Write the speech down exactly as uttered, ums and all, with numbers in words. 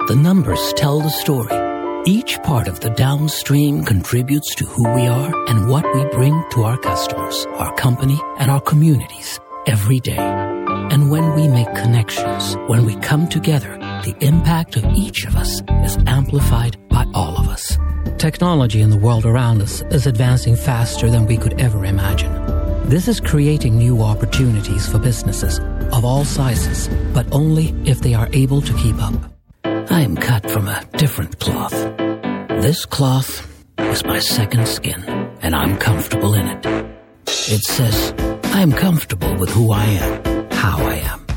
The numbers tell the story. Each part of the downstream contributes to who we are and what we bring to our customers, our company, and our communities every day. And when we make connections, when we come together, the impact of each of us is amplified by all of us. Technology in the world around us is advancing faster than we could ever imagine. This is creating new opportunities for businesses of all sizes, but only if they are able to keep up. I am cut from a different cloth. This cloth is my second skin, and I'm comfortable in it. It says, I am comfortable with who I am, how I am.